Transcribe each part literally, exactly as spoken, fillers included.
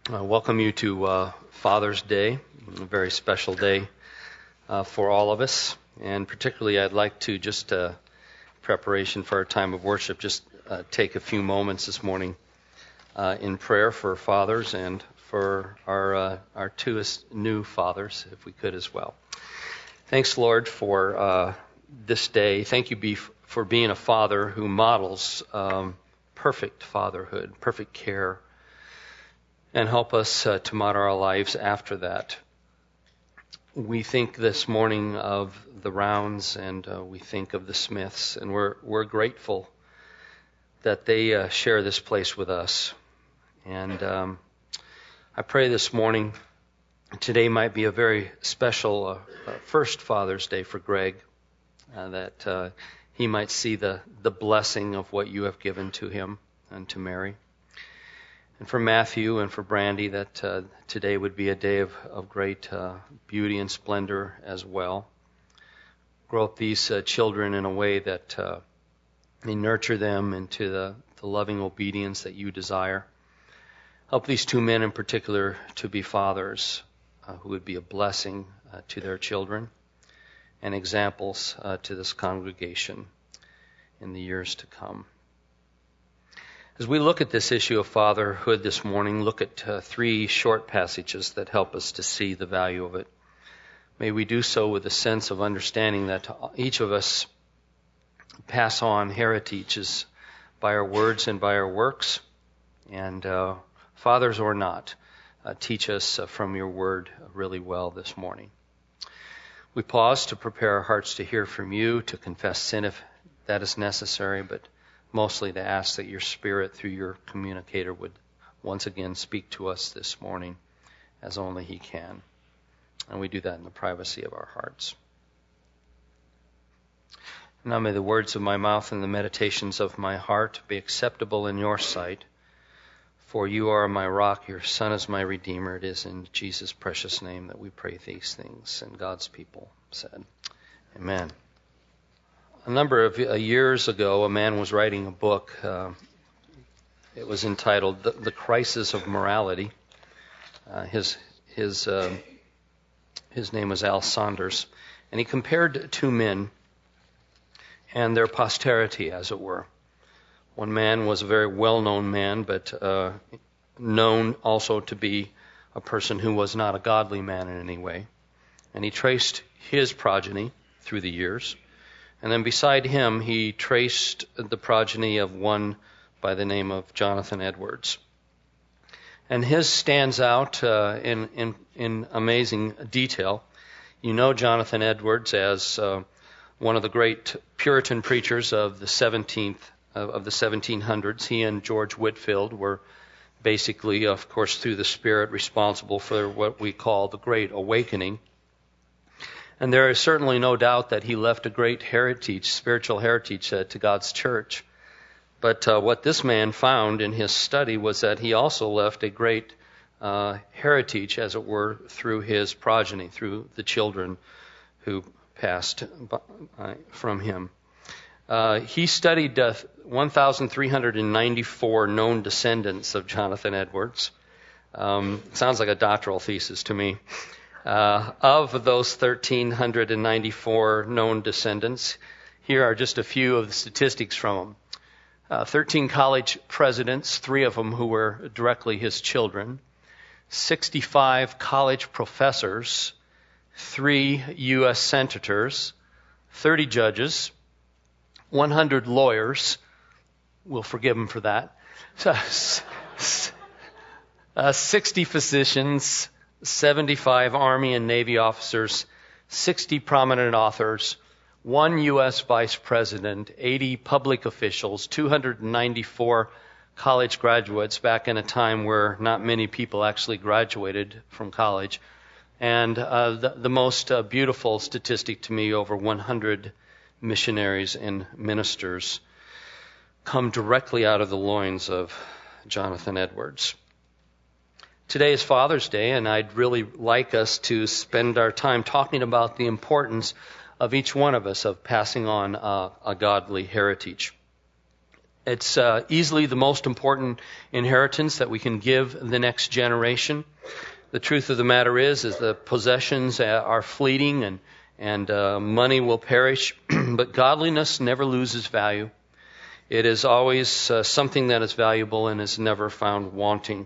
I welcome you to uh, Father's Day, a very special day uh, for all of us. And particularly, I'd like to just, uh, preparation for our time of worship, just uh, take a few moments this morning uh, in prayer for fathers and for our uh, our two new fathers, if we could as well. Thanks, Lord, for uh, this day. Thank you be for being a father who models um, perfect fatherhood, perfect care, and help us uh, to model our lives after that. We think this morning of the Rounds, and uh, we think of the Smiths, and we're we're grateful that they uh, share this place with us. And um, I pray this morning, today might be a very special uh, uh, first Father's Day for Greg, uh, that uh, he might see the, the blessing of what you have given to him and to Mary. And for Matthew and for Brandy, that uh, today would be a day of, of great uh, beauty and splendor as well. Grow up these uh, children in a way that uh, may nurture them into the, the loving obedience that you desire. Help these two men in particular to be fathers uh, who would be a blessing uh, to their children and examples uh, to this congregation in the years to come. As we look at this issue of fatherhood this morning, look at uh, three short passages that help us to see the value of it. May we do so with a sense of understanding that each of us pass on heritages by our words and by our works, and uh, fathers or not, uh, teach us uh, from your word really well this morning. We pause to prepare our hearts to hear from you, to confess sin if that is necessary, but mostly to ask that your Spirit, through your communicator, would once again speak to us this morning as only he can. And we do that in the privacy of our hearts. Now may the words of my mouth and the meditations of my heart be acceptable in your sight, for you are my rock, your Son is my Redeemer. It is in Jesus' precious name that we pray these things. And God's people said, Amen. A number of years ago, a man was writing a book. Uh, it was entitled The, the Crisis of Morality. Uh, his his uh, his name was Al Saunders, and he compared two men and their posterity, as it were. One man was a very well-known man, but uh, known also to be a person who was not a godly man in any way. And he traced his progeny through the years. And then beside him, he traced the progeny of one by the name of Jonathan Edwards. And his stands out uh, in, in, in amazing detail. You know Jonathan Edwards as uh, one of the great Puritan preachers of the seventeenth of, of the seventeen hundreds. He and George Whitefield were basically, of course, through the Spirit, responsible for what we call the Great Awakening. And there is certainly no doubt that he left a great heritage, spiritual heritage uh, to God's church. But uh, what this man found in his study was that he also left a great uh, heritage, as it were, through his progeny, through the children who passed by, from him. Uh, he studied uh, one thousand three hundred ninety-four known descendants of Jonathan Edwards. Um, sounds like a doctoral thesis to me. Uh, of those one thousand three hundred ninety-four known descendants, here are just a few of the statistics from them. Uh, thirteen college presidents, three of them who were directly his children. sixty-five college professors, three U S senators, thirty judges, one hundred lawyers. We'll forgive him for that. uh, sixty physicians, seventy-five Army and Navy officers, sixty prominent authors, one U S vice president, eighty public officials, two hundred ninety-four college graduates back in a time where not many people actually graduated from college. And uh, the, the most uh, beautiful statistic to me, over one hundred missionaries and ministers come directly out of the loins of Jonathan Edwards. Today is Father's Day, and I'd really like us to spend our time talking about the importance of each one of us of passing on uh, a godly heritage. It's uh, easily the most important inheritance that we can give the next generation. The truth of the matter is, is the possessions are fleeting and, and uh, money will perish, but godliness never loses value. It is always uh, something that is valuable and is never found wanting.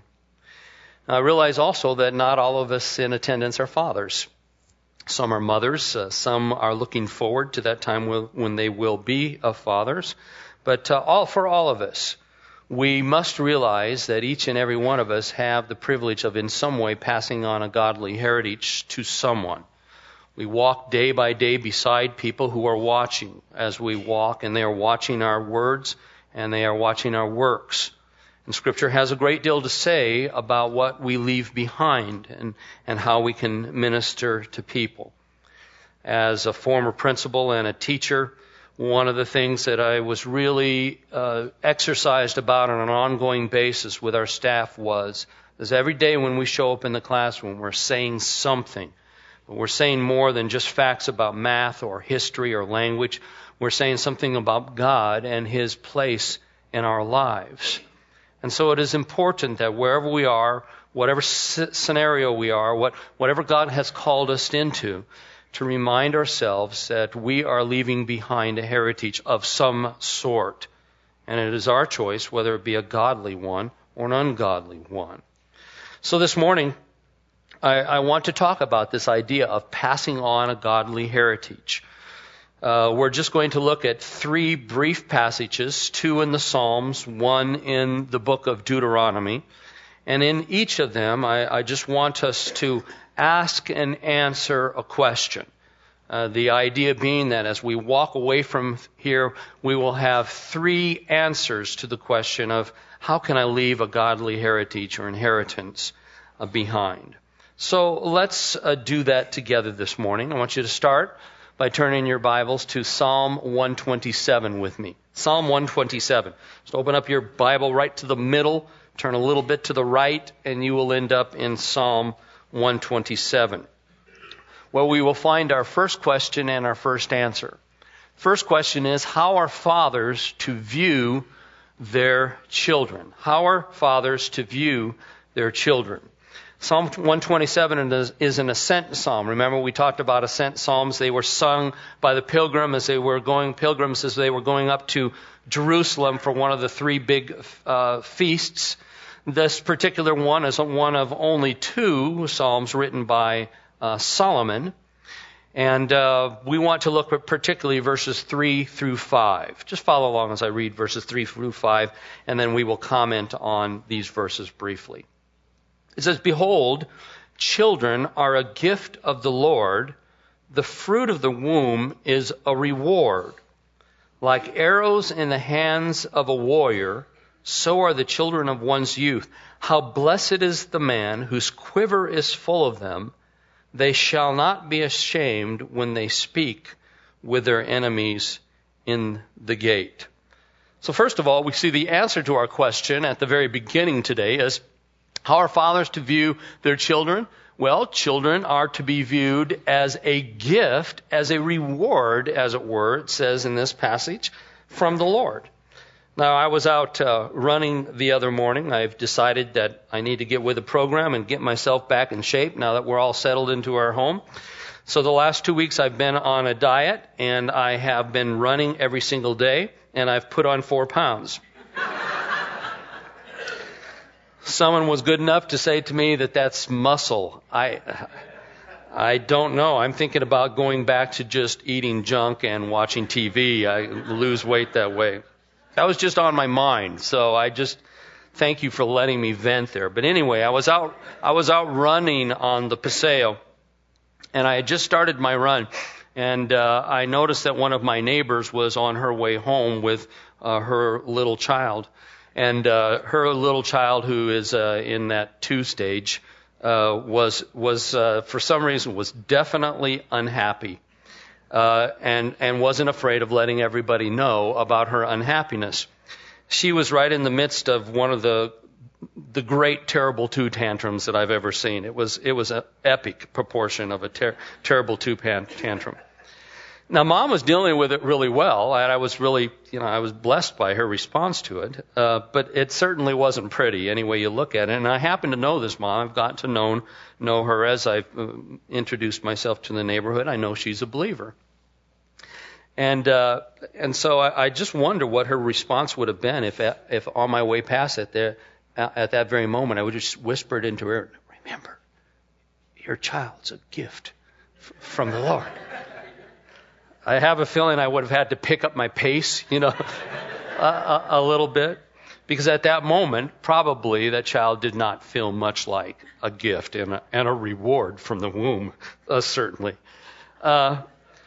I realize also that not all of us in attendance are fathers. Some are mothers. Uh, some are looking forward to that time will, when they will be uh, fathers. But uh, all for all of us, we must realize that each and every one of us have the privilege of in some way passing on a godly heritage to someone. We walk day by day beside people who are watching as we walk, and they are watching our words and they are watching our works. And Scripture has a great deal to say about what we leave behind and, and how we can minister to people. As a former principal and a teacher, one of the things that I was really uh, exercised about on an ongoing basis with our staff was, is every day when we show up in the classroom, we're saying something. We're saying more than just facts about math or history or language. We're saying something about God and His place in our lives. And so it is important that wherever we are, whatever scenario we are, what, whatever God has called us into, to remind ourselves that we are leaving behind a heritage of some sort. And it is our choice whether it be a godly one or an ungodly one. So this morning, I, I want to talk about this idea of passing on a godly heritage. Uh, we're just going to look at three brief passages, two in the Psalms, one in the book of Deuteronomy. And in each of them, I, I just want us to ask and answer a question. Uh, the idea being that as we walk away from here, we will have three answers to the question of how can I leave a godly heritage or inheritance uh, behind. So let's uh, do that together this morning. I want you to start by turning your Bibles to Psalm one twenty-seven with me. Psalm one twenty-seven. Just open up your Bible right to the middle, turn a little bit to the right, and you will end up in Psalm one twenty-seven, where we will find our first question and our first answer. First question is, how are fathers to view their children? How are fathers to view their children? Psalm one twenty-seven is an ascent psalm. Remember, we talked about ascent psalms. They were sung by the pilgrim as they were going pilgrims as they were going up to Jerusalem for one of the three big uh, feasts. This particular one is one of only two psalms written by uh, Solomon. And uh, we want to look at particularly verses three through five. Just follow along as I read verses three through five, and then we will comment on these verses briefly. It says, "Behold, children are a gift of the Lord. The fruit of the womb is a reward. Like arrows in the hands of a warrior, so are the children of one's youth. How blessed is the man whose quiver is full of them. They shall not be ashamed when they speak with their enemies in the gate." So first of all, we see the answer to our question at the very beginning today is, how are fathers to view their children? Well, children are to be viewed as a gift, as a reward, as it were, it says in this passage, from the Lord. Now, I was out uh, running the other morning. I've decided that I need to get with the program and get myself back in shape now that we're all settled into our home. So the last two weeks I've been on a diet, and I have been running every single day, and I've put on four pounds. Someone was good enough to say to me that that's muscle. I I don't know. I'm thinking about going back to just eating junk and watching T V. I lose weight that way. That was just on my mind. So I just thank you for letting me vent there. But anyway, I was out I was out running on the Paseo, and I had just started my run. And uh, I noticed that one of my neighbors was on her way home with uh, her little child. And uh, her little child, who is uh, in that two stage, uh, was was uh, for some reason was definitely unhappy, uh, and and wasn't afraid of letting everybody know about her unhappiness. She was right in the midst of one of the the great terrible two tantrums that I've ever seen. It was it was an epic proportion of a ter- terrible two pan tantrum. Now, Mom was dealing with it really well, and I was really, you know, I was blessed by her response to it. Uh, but it certainly wasn't pretty, any way you look at it. And I happen to know this mom. I've gotten to know know her as I've uh, introduced myself to the neighborhood. I know she's a believer. And uh, and so I, I just wonder what her response would have been if if on my way past it there at that very moment I would just whispered into her, "Remember, your child's a gift f- from the Lord." I have a feeling I would have had to pick up my pace, you know, a, a, a little bit, because at that moment probably that child did not feel much like a gift and a, and a reward from the womb, uh, certainly. Uh,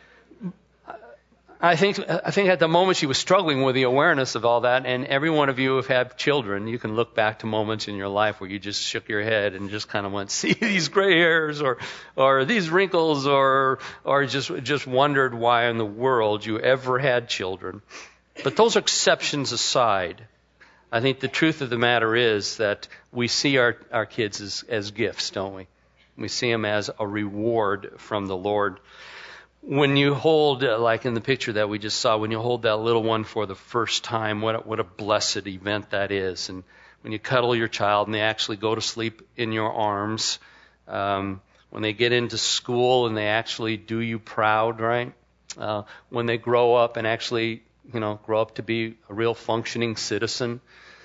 I think I think at the moment she was struggling with the awareness of all that, and every one of you have had children. You can look back to moments in your life where you just shook your head and just kind of went, "See these gray hairs, or or these wrinkles, or or just just wondered why in the world you ever had children." But those exceptions aside, I think the truth of the matter is that we see our our kids as as gifts, don't we? We see them as a reward from the Lord. When you hold, uh, like in the picture that we just saw, when you hold that little one for the first time, what a, what a blessed event that is. And when you cuddle your child and they actually go to sleep in your arms, um, when they get into school and they actually do you proud, right? Uh, when they grow up and actually, you know, grow up to be a real functioning citizen.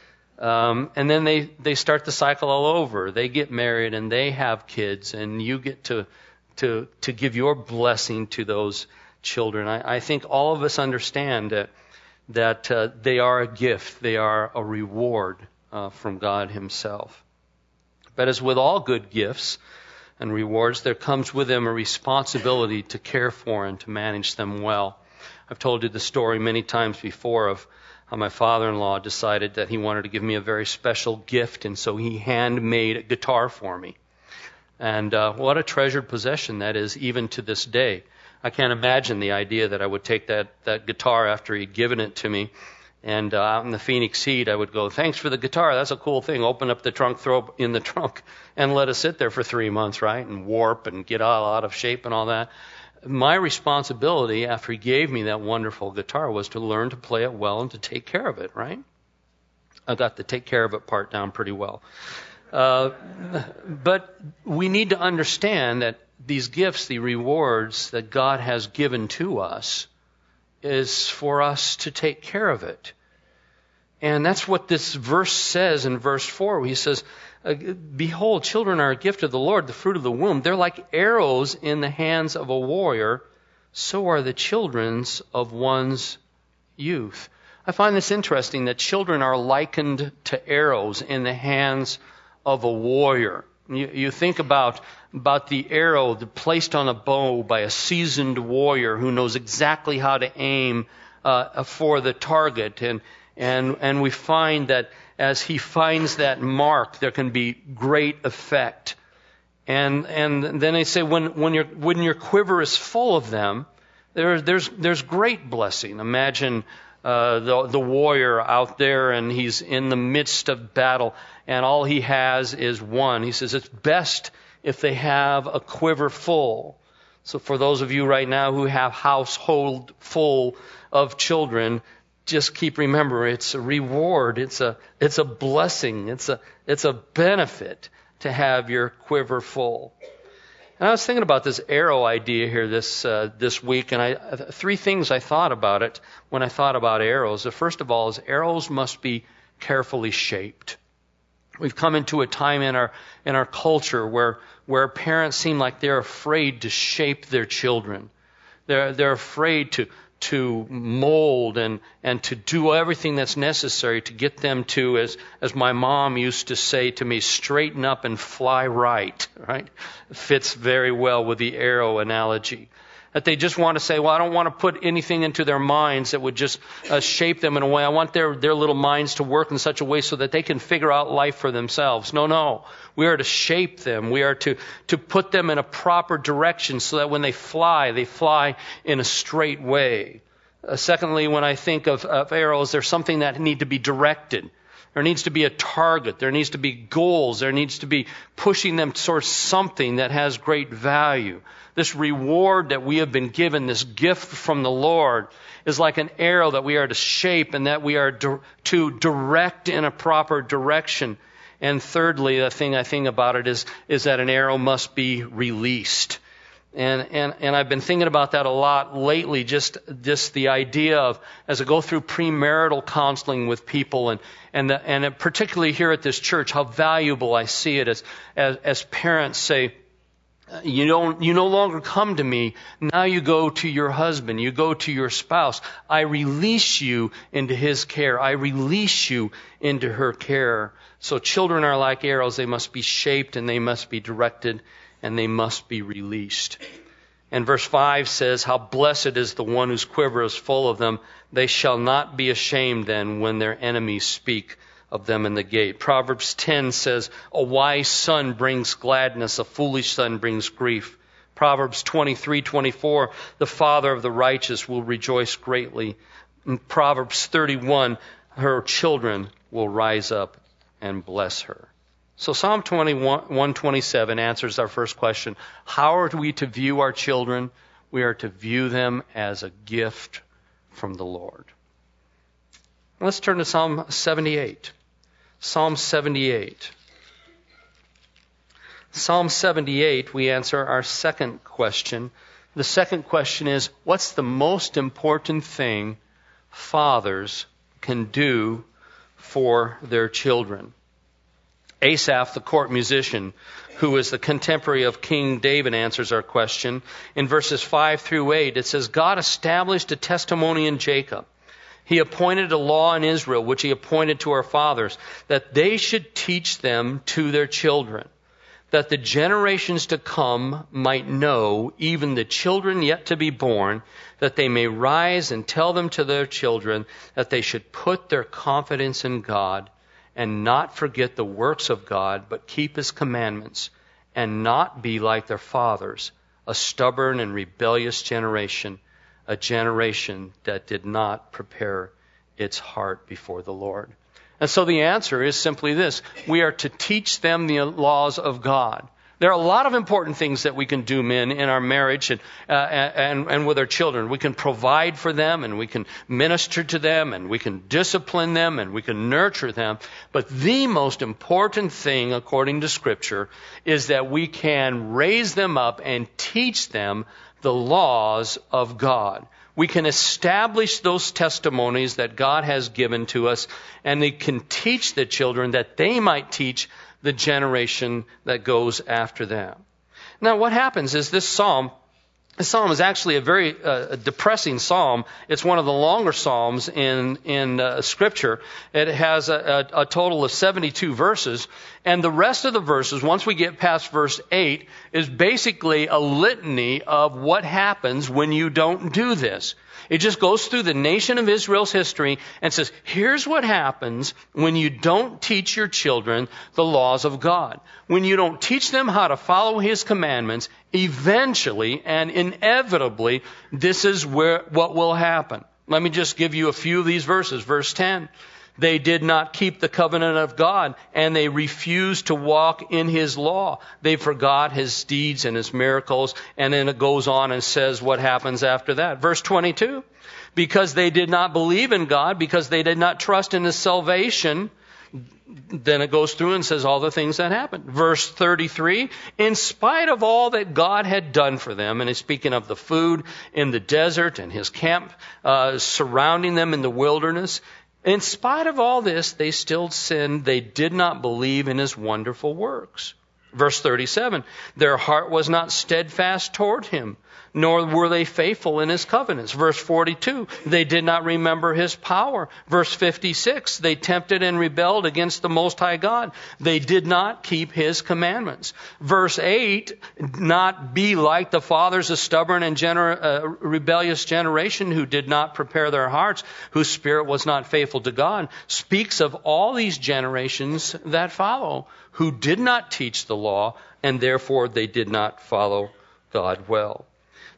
Um, and then they, they start the cycle all over. They get married and they have kids, and you get to to to give your blessing to those children. I, I think all of us understand that that uh, they are a gift. They are a reward uh, from God himself. But as with all good gifts and rewards, there comes with them a responsibility to care for and to manage them well. I've told you the story many times before of how my father-in-law decided that he wanted to give me a very special gift, and so he handmade a guitar for me. And uh, what a treasured possession that is, even to this day. I can't imagine the idea that I would take that, that guitar after he'd given it to me, and uh, out in the Phoenix Heat, I would go, "Thanks for the guitar. That's a cool thing." Open up the trunk, throw it in the trunk, and let it sit there for three months, right? And warp and get all out of shape and all that. My responsibility after he gave me that wonderful guitar was to learn to play it well and to take care of it, right? I got the take care of it part down pretty well. Uh, but we need to understand that these gifts, the rewards that God has given to us, is for us to take care of it. And that's what this verse says in verse four. He says, "Behold, children are a gift of the Lord, the fruit of the womb. They're like arrows in the hands of a warrior. So are the children's of one's youth." I find this interesting, that children are likened to arrows in the hands of a warrior. You, you think about, about the arrow placed on a bow by a seasoned warrior who knows exactly how to aim uh, for the target. And, and, and we find that as he finds that mark, there can be great effect. And, and then they say when, when, your, when your quiver is full of them, there, there's, there's great blessing. Imagine Uh, the, the warrior out there, and he's in the midst of battle, and all he has is one. He says it's best if they have a quiver full. So for those of you right now who have household full of children, just keep remember it's a reward, it's a it's a blessing, it's a it's a benefit to have your quiver full. And I was thinking about this arrow idea here this uh, this week, and I three things I thought about it when I thought about arrows. The first of all is arrows must be carefully shaped. We've come into a time in our in our culture where where parents seem like they're afraid to shape their children. They're they're afraid to to mold and, and to do everything that's necessary to get them to, as as my mom used to say to me, straighten up and fly right, right? Fits very well with the arrow analogy. That they just want to say, well, I don't want to put anything into their minds that would just uh, shape them in a way. I want their, their little minds to work in such a way so that they can figure out life for themselves. No, no. We are to shape them. We are to, to put them in a proper direction so that when they fly, they fly in a straight way. Uh, secondly, when I think of, of arrows, there's something that need to be directed. There needs to be a target. There needs to be goals. There needs to be pushing them towards something that has great value. This reward that we have been given, this gift from the Lord, is like an arrow that we are to shape and that we are to direct in a proper direction. And thirdly, the thing I think about it is, is that an arrow must be released. And, and, and I've been thinking about that a lot lately, just, just the idea of, as I go through premarital counseling with people, and, and, the, and particularly here at this church, how valuable I see it as, as, as parents say, you don't, you no longer come to me. Now you go to your husband. You go to your spouse. I release you into his care. I release you into her care. So children are like arrows. They must be shaped and they must be directed and they must be released. And verse five says, how blessed is the one whose quiver is full of them. They shall not be ashamed then when their enemies speak of them in the gate. Proverbs ten says, a wise son brings gladness, a foolish son brings grief. Proverbs twenty-three twenty-four, the father of the righteous will rejoice greatly. In Proverbs thirty-one, her children will rise up and bless her. So Psalm twenty-one twenty-seven answers our first question. How are we to view our children? We are to view them as a gift from the Lord. Let's turn to Psalm seventy-eight. Psalm seventy-eight. Psalm seventy-eight, we answer our second question. The second question is, what's the most important thing fathers can do for their children? Asaph, the court musician, who is the contemporary of King David, answers our question. In verses five through eight, it says, God established a testimony in Jacob. He appointed a law in Israel, which he appointed to our fathers, that they should teach them to their children, that the generations to come might know, even the children yet to be born, that they may rise and tell them to their children, that they should put their confidence in God and not forget the works of God, but keep his commandments, and not be like their fathers, a stubborn and rebellious generation, a generation that did not prepare its heart before the Lord. And so the answer is simply this. We are to teach them the laws of God. There are a lot of important things that we can do, men, in our marriage and, uh, and, and with our children. We can provide for them, and we can minister to them, and we can discipline them, and we can nurture them. But the most important thing, according to Scripture, is that we can raise them up and teach them the laws of God. We can establish those testimonies that God has given to us, and they can teach the children that they might teach the generation that goes after them. Now, what happens is this psalm, this psalm is actually a very uh, depressing psalm. It's one of the longer psalms in in uh, Scripture. It has a, a, a total of seventy-two verses, and the rest of the verses, once we get past verse eight, is basically a litany of what happens when you don't do this. It just goes through the nation of Israel's history and says, here's what happens when you don't teach your children the laws of God. When you don't teach them how to follow his commandments, eventually and inevitably, this is where what will happen. Let me just give you a few of these verses. Verse ten. They did not keep the covenant of God, and they refused to walk in his law. They forgot his deeds and his miracles, and then it goes on and says what happens after that. Verse twenty-two, because they did not believe in God, because they did not trust in his salvation, then it goes through and says all the things that happened. Verse thirty-three, in spite of all that God had done for them, and he's speaking of the food in the desert and his camp uh, surrounding them in the wilderness, in spite of all this, they still sinned. They did not believe in his wonderful works. Verse thirty-seven, their heart was not steadfast toward him, nor were they faithful in his covenants. Verse forty-two, they did not remember his power. Verse fifty-six, they tempted and rebelled against the Most High God. They did not keep his commandments. Verse eight, not be like the fathers, a stubborn and gener- uh, rebellious generation who did not prepare their hearts, whose spirit was not faithful to God, speaks of all these generations that follow, who did not teach the law, and therefore they did not follow God well.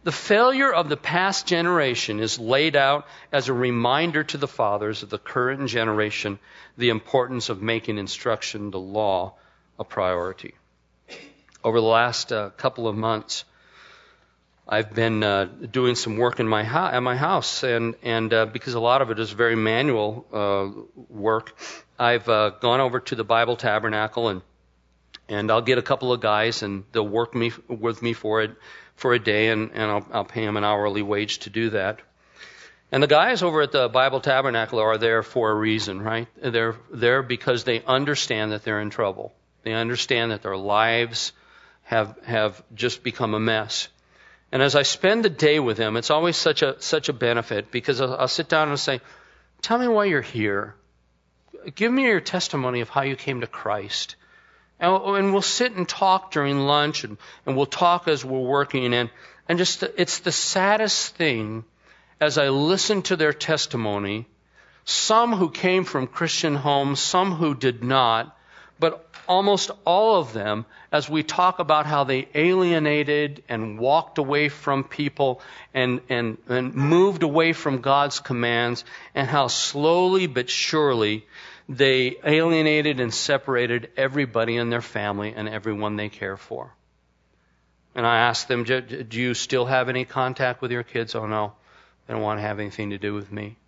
The failure of the past generation is laid out as a reminder to the fathers of the current generation the importance of making instruction, the law, a priority. Over the last uh, couple of months, I've been uh, doing some work in my ho- at my house, and and uh, because a lot of it is very manual uh, work, I've uh, gone over to the Bible Tabernacle, and and I'll get a couple of guys, and they'll work me with me for it. for a day, and, and I'll, I'll pay them an hourly wage to do that. And the guys over at the Bible Tabernacle are there for a reason, right? They're there because they understand that they're in trouble. They understand that their lives have have just become a mess. And as I spend the day with them, it's always such a such a benefit, because I'll, I'll sit down and say, tell me why you're here. Give me your testimony of how you came to Christ. And we'll sit and talk during lunch, and, and we'll talk as we're working. And, and just, it's the saddest thing as I listen to their testimony, some who came from Christian homes, some who did not, but almost all of them, as we talk about how they alienated and walked away from people and, and, and moved away from God's commands, and how slowly but surely they alienated and separated everybody in their family and everyone they care for. And I asked them, do you still have any contact with your kids? Oh, no, they don't want to have anything to do with me.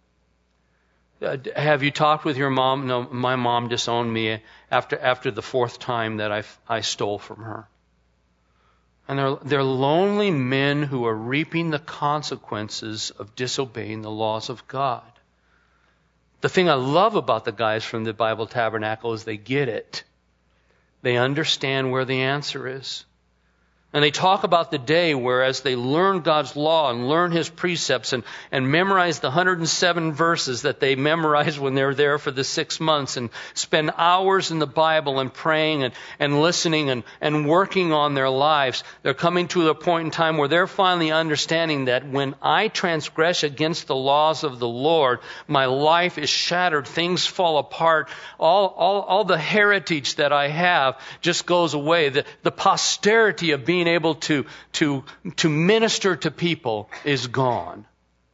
Uh, have you talked with your mom? No, my mom disowned me after after the fourth time that I, I stole from her. And they're, they're lonely men who are reaping the consequences of disobeying the laws of God. The thing I love about the guys from the Bible Tabernacle is they get it. They understand where the answer is. And they talk about the day where, as they learn God's law and learn His precepts and, and memorize the one hundred seven verses that they memorized when they were there for the six months and spend hours in the Bible and praying and, and listening and, and working on their lives, they're coming to a point in time where they're finally understanding that when I transgress against the laws of the Lord, my life is shattered, things fall apart, all, all, all the heritage that I have just goes away. The, the posterity of being able to, to, to minister to people is gone.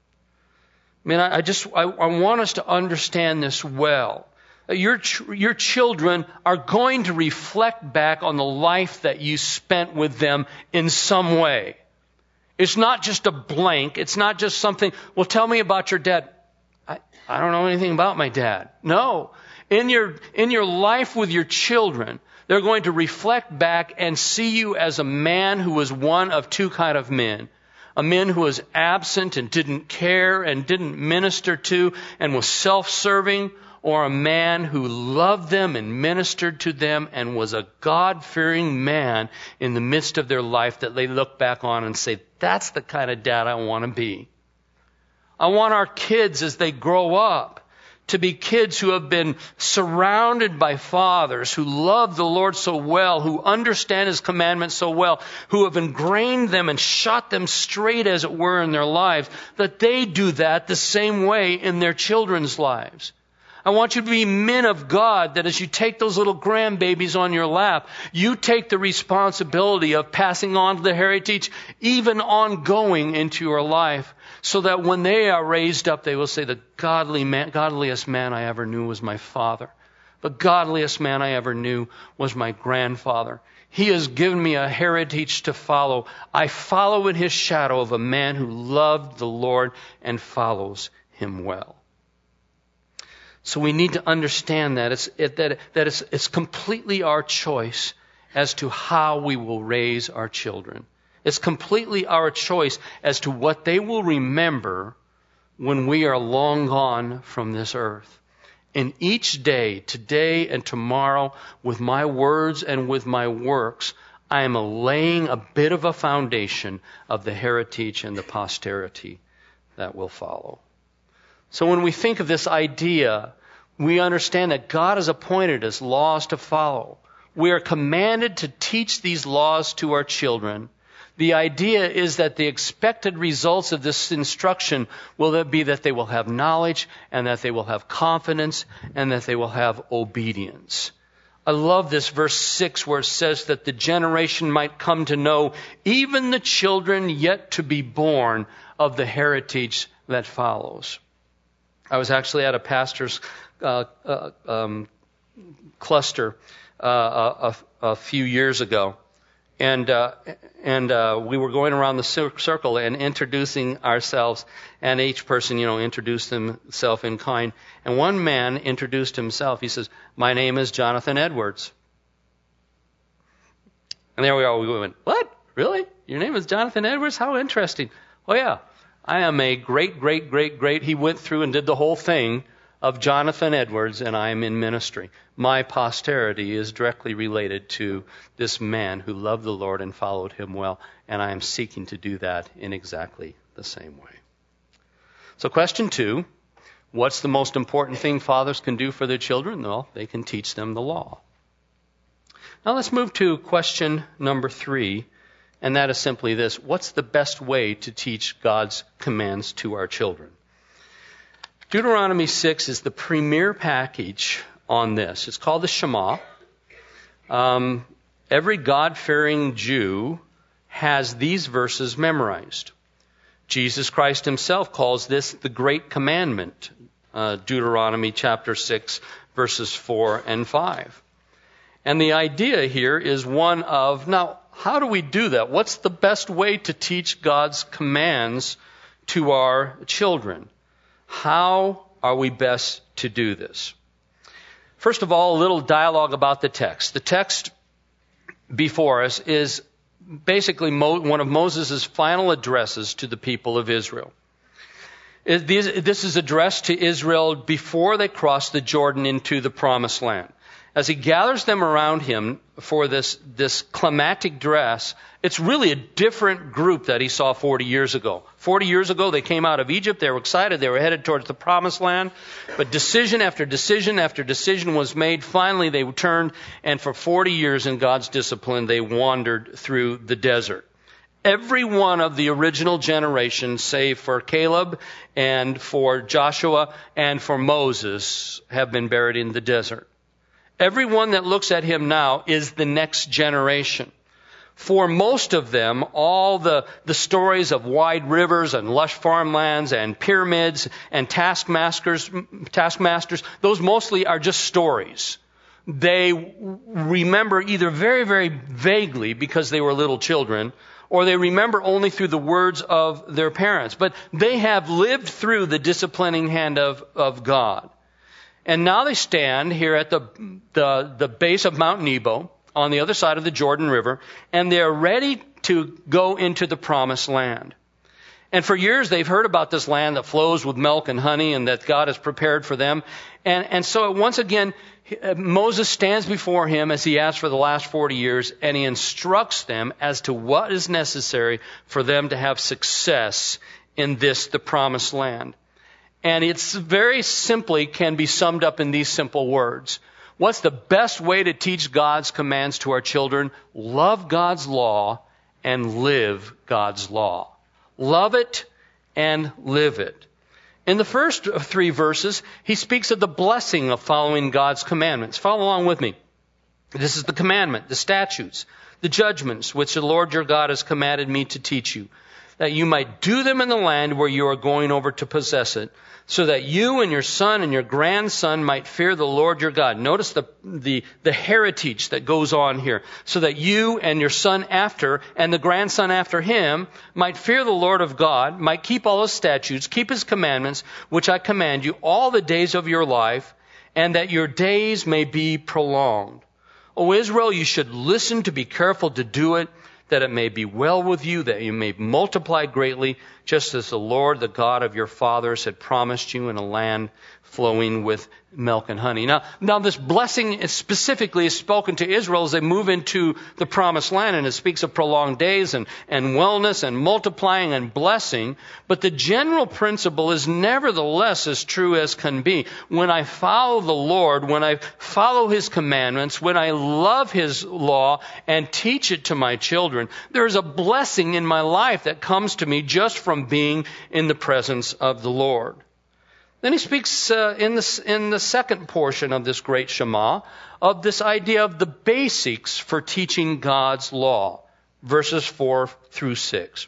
I mean, I, I just, I, I want us to understand this well. Your, your children are going to reflect back on the life that you spent with them in some way. It's not just a blank. It's not just something, well, tell me about your dad. I, I don't know anything about my dad. No. In your, in your life with your children, they're going to reflect back and see you as a man who was one of two kind of men. A man who was absent and didn't care and didn't minister to and was self-serving, or a man who loved them and ministered to them and was a God-fearing man in the midst of their life that they look back on and say, that's the kind of dad I want to be. I want our kids, as they grow up, to be kids who have been surrounded by fathers who love the Lord so well, who understand His commandments so well, who have ingrained them and shot them straight, as it were, in their lives, that they do that the same way in their children's lives. I want you to be men of God, that as you take those little grandbabies on your lap, you take the responsibility of passing on the heritage, even ongoing into your life, so that when they are raised up, they will say, the godly man, godliest man I ever knew was my father. The godliest man I ever knew was my grandfather. He has given me a heritage to follow. I follow in his shadow of a man who loved the Lord and follows Him well. So we need to understand that it's it, that that it's, it's completely our choice as to how we will raise our children. It's completely our choice as to what they will remember when we are long gone from this earth. And each day, today and tomorrow, with my words and with my works, I am laying a bit of a foundation of the heritage and the posterity that will follow. So when we think of this idea, we understand that God has appointed us laws to follow. We are commanded to teach these laws to our children. The idea is that the expected results of this instruction will be that they will have knowledge and that they will have confidence and that they will have obedience. I love this verse six where it says that the generation might come to know even the children yet to be born of the heritage that follows. I was actually at a pastor's uh, uh, um, cluster uh, a, a few years ago. And uh, and uh, we were going around the circle and introducing ourselves, and each person, you know, introduced himself in kind. And one man introduced himself. He says, "My name is Jonathan Edwards." And there we are. We went, "What? Really? Your name is Jonathan Edwards? How interesting." "Oh yeah, I am a great, great, great, great." He went through and did the whole thing of Jonathan Edwards, and I am in ministry. My posterity is directly related to this man who loved the Lord and followed him well, and I am seeking to do that in exactly the same way. So question two, what's the most important thing fathers can do for their children? Well, they can teach them the law. Now let's move to question number three, and that is simply this. What's the best way to teach God's commands to our children? Deuteronomy six is the premier package on this. It's called the Shema. Um, every God-fearing Jew has these verses memorized. Jesus Christ himself calls this the Great Commandment, uh, Deuteronomy chapter six, verses four and five. And the idea here is one of, now, how do we do that? What's the best way to teach God's commands to our children? How are we best to do this? First of all, a little dialogue about the text. The text before us is basically Mo- one of Moses' final addresses to the people of Israel. It, these, this is addressed to Israel before they cross the Jordan into the Promised Land. As he gathers them around him for this, this climatic dress, it's really a different group that he saw forty years ago. forty years ago, they came out of Egypt. They were excited. They were headed towards the Promised Land. But decision after decision after decision was made. Finally, they turned, and for forty years in God's discipline, they wandered through the desert. Every one of the original generation, save for Caleb and for Joshua and for Moses, have been buried in the desert. Everyone that looks at him now is the next generation. For most of them, all the, the stories of wide rivers and lush farmlands and pyramids and taskmasters, taskmasters, those mostly are just stories. They remember either very, very vaguely because they were little children, or they remember only through the words of their parents. But they have lived through the disciplining hand of, of God. And now they stand here at the, the, the base of Mount Nebo on the other side of the Jordan River, and they're ready to go into the Promised Land. And for years they've heard about this land that flows with milk and honey and that God has prepared for them. And, and so once again, Moses stands before him as he has for the last forty years, and he instructs them as to what is necessary for them to have success in this, the Promised Land. And it's very simply can be summed up in these simple words. What's the best way to teach God's commands to our children? Love God's law and live God's law. Love it and live it. In the first three verses, he speaks of the blessing of following God's commandments. Follow along with me. This is the commandment, the statutes, the judgments which the Lord your God has commanded me to teach you, that you might do them in the land where you are going over to possess it, so that you and your son and your grandson might fear the Lord your God. Notice the, the, the heritage that goes on here. So that you and your son after and the grandson after him might fear the Lord of God, might keep all his statutes, keep his commandments, which I command you all the days of your life, and that your days may be prolonged. O Israel, you should listen to be careful to do it, that it may be well with you, that you may multiply greatly, just as the Lord, the God of your fathers, had promised you in a land flowing with milk and honey. Now, now this blessing is specifically is spoken to Israel as they move into the Promised Land, and it speaks of prolonged days and, and wellness and multiplying and blessing. But the general principle is nevertheless as true as can be. When I follow the Lord, when I follow His commandments, when I love His law and teach it to my children, there is a blessing in my life that comes to me just from being in the presence of the Lord. Then he speaks uh, in, the, in the second portion of this great Shema of this idea of the basics for teaching God's law, verses four through six.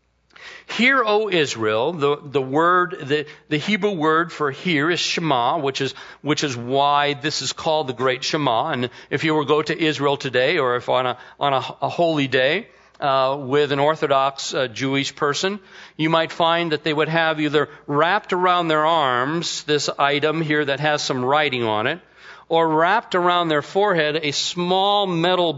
Hear, O Israel, the, the word, the, the Hebrew word for hear is Shema, which is, which is why this is called the Great Shema. And if you were to go to Israel today, or if on a, on a, a holy day, uh, with an Orthodox uh, Jewish person, you might find that they would have either wrapped around their arms this item here that has some writing on it, or wrapped around their forehead a small metal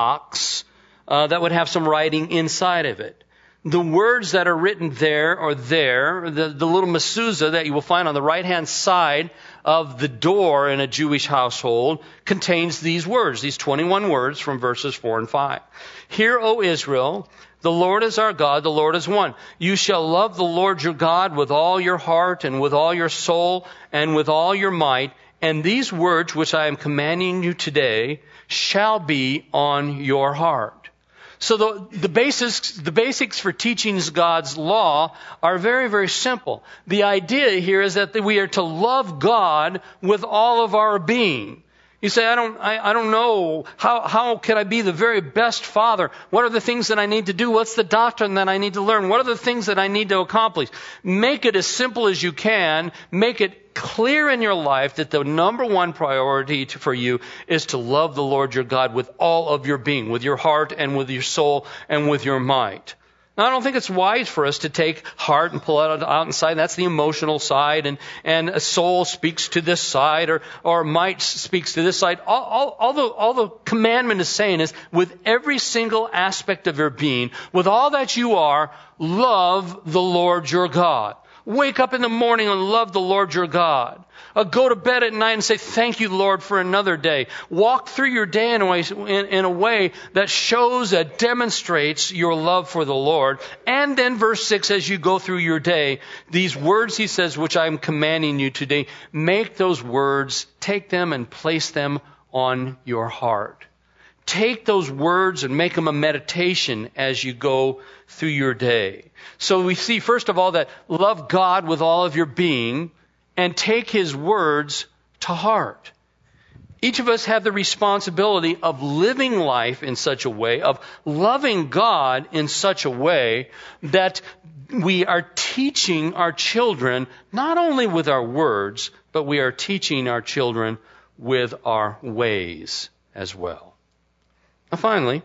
box uh, that would have some writing inside of it. The words that are written there or there, the, the little mezuzah that you will find on the right-hand side of the door in a Jewish household contains these words, these twenty-one words from verses four and five. Hear, O Israel, the Lord is our God, the Lord is one. You shall love the Lord your God with all your heart and with all your soul and with all your might. And these words which I am commanding you today shall be on your heart. So the, the basics, the basics for teaching God's law are very, very simple. The idea here is that we are to love God with all of our being. You say, I don't, I, I don't know. How, how can I be the very best father? What are the things that I need to do? What's the doctrine that I need to learn? What are the things that I need to accomplish? Make it as simple as you can. Make it clear in your life that the number one priority to, for you is to love the Lord your God with all of your being, with your heart and with your soul and with your might. Now, I don't think it's wise for us to take heart and pull it out inside. That's the emotional side, and, and a soul speaks to this side, or, or might speaks to this side. All, all, all, the, all the commandment is saying is, with every single aspect of your being, with all that you are, love the Lord your God. Wake up in the morning and love the Lord your God. Uh, go to bed at night and say, thank you, Lord, for another day. Walk through your day in a way, in, in a way that shows, that demonstrates your love for the Lord. And then verse six, as you go through your day, these words, he says, which I am commanding you today, make those words, take them and place them on your heart. Take those words and make them a meditation as you go through your day. So we see, first of all, that love God with all of your being and take His words to heart. Each of us have the responsibility of living life in such a way, of loving God in such a way that we are teaching our children not only with our words, but we are teaching our children with our ways as well. Now, finally,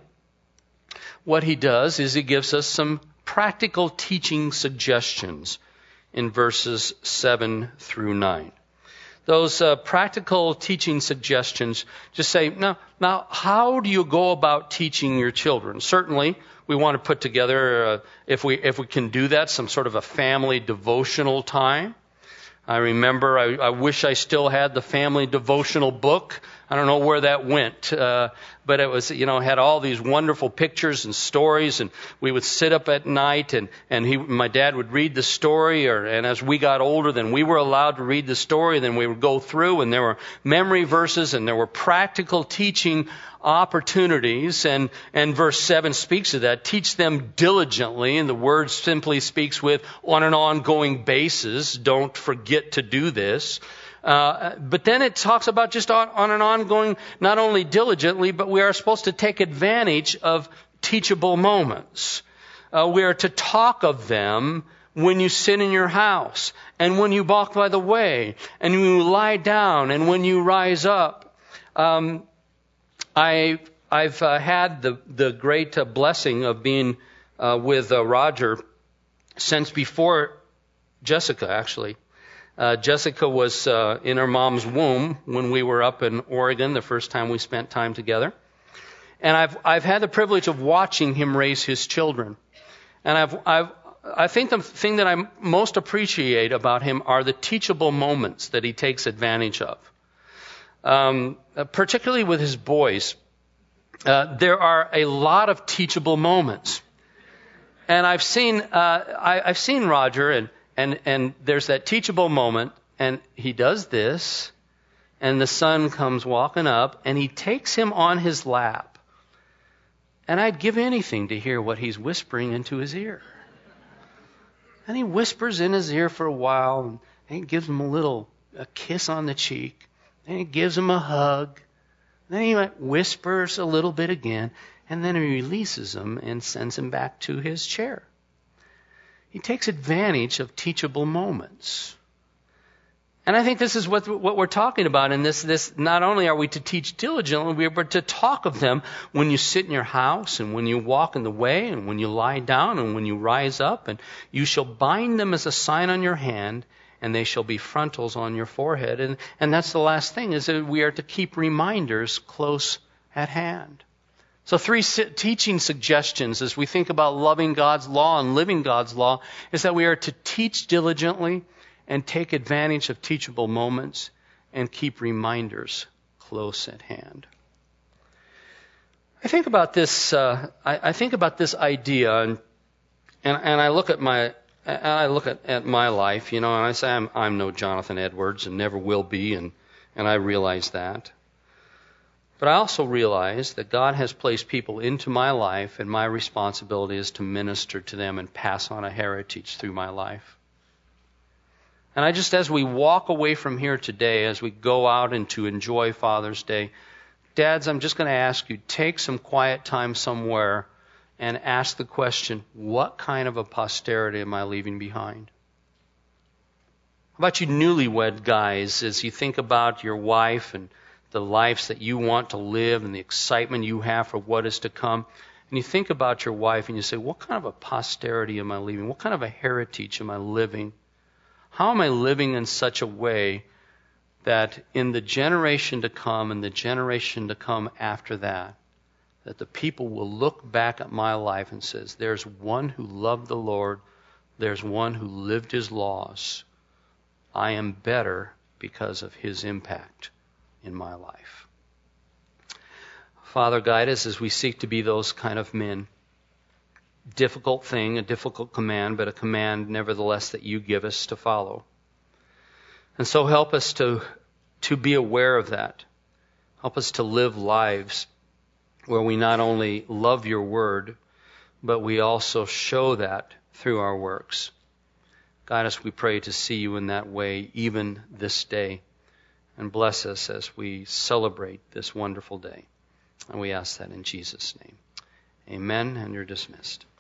what he does is he gives us some practical teaching suggestions in verses seven through nine. Those uh, practical teaching suggestions just say, now, now, how do you go about teaching your children? Certainly, we want to put together, uh, if we if we can do that, some sort of a family devotional time. I remember, I, I wish I still had the family devotional book. I don't know where that went, uh, but it was, you know, had all these wonderful pictures and stories, and we would sit up at night, and and he, my dad would read the story, or and as we got older, then we were allowed to read the story, then we would go through, and there were memory verses, and there were practical teaching opportunities, and and verse seven speaks of that. Teach them diligently, and the word simply speaks with on an ongoing basis. Don't forget to do this. Uh, but then it talks about just on, on an ongoing, not only diligently, but we are supposed to take advantage of teachable moments. Uh, we are to talk of them when you sit in your house, and when you walk by the way, and when you lie down, and when you rise up. Um, I, I've uh, had the, the great uh, blessing of being uh, with uh, Roger since before Jessica, actually. Uh, Jessica was uh, in her mom's womb when we were up in Oregon the first time we spent time together. And I've I've had the privilege of watching him raise his children. And I've I've I think the thing that I most appreciate about him are the teachable moments that he takes advantage of. Um, particularly with his boys, uh, there are a lot of teachable moments. And I've seen uh, I, I've seen Roger and. And and there's that teachable moment, and he does this, and the son comes walking up, and he takes him on his lap. And I'd give anything to hear what he's whispering into his ear. And he whispers in his ear for a while, and he gives him a little a kiss on the cheek, and he gives him a hug, Then he whispers a little bit again, and then he releases him and sends him back to his chair. He takes advantage of teachable moments. And I think this is what what we're talking about in this. This not only are we to teach diligently, we are to talk of them when you sit in your house and when you walk in the way and when you lie down and when you rise up. And you shall bind them as a sign on your hand, and they shall be frontals on your forehead. And, and that's the last thing, is that we are to keep reminders close at hand. So three teaching suggestions as we think about loving God's law and living God's law is that we are to teach diligently and take advantage of teachable moments and keep reminders close at hand. I think about this. Uh, I, I think about this idea, and and, and I look at my and I look at, at my life, you know, and I say I'm I'm no Jonathan Edwards and never will be, and and I realize that. But I also realize that God has placed people into my life, and my responsibility is to minister to them and pass on a heritage through my life. And I just, as we walk away from here today, as we go out and to enjoy Father's Day, dads, I'm just going to ask you, take some quiet time somewhere and ask the question, what kind of a posterity am I leaving behind? How about you newlywed guys, as you think about your wife and the lives that you want to live and the excitement you have for what is to come, and you think about your wife and you say, what kind of a posterity am I leaving? What kind of a heritage am I living? How am I living in such a way that in the generation to come and the generation to come after that, that the people will look back at my life and says, there's one who loved the Lord, there's one who lived his laws. I am better because of his impact in my life. Father, guide us as we seek to be those kind of men. Difficult thing, a difficult command, but a command nevertheless that you give us to follow. And so help us to, to be aware of that. Help us to live lives where we not only love your word, but we also show that through our works. Guide us, we pray, to see you in that way even this day. And bless us as we celebrate this wonderful day. And we ask that in Jesus' name. Amen, and you're dismissed.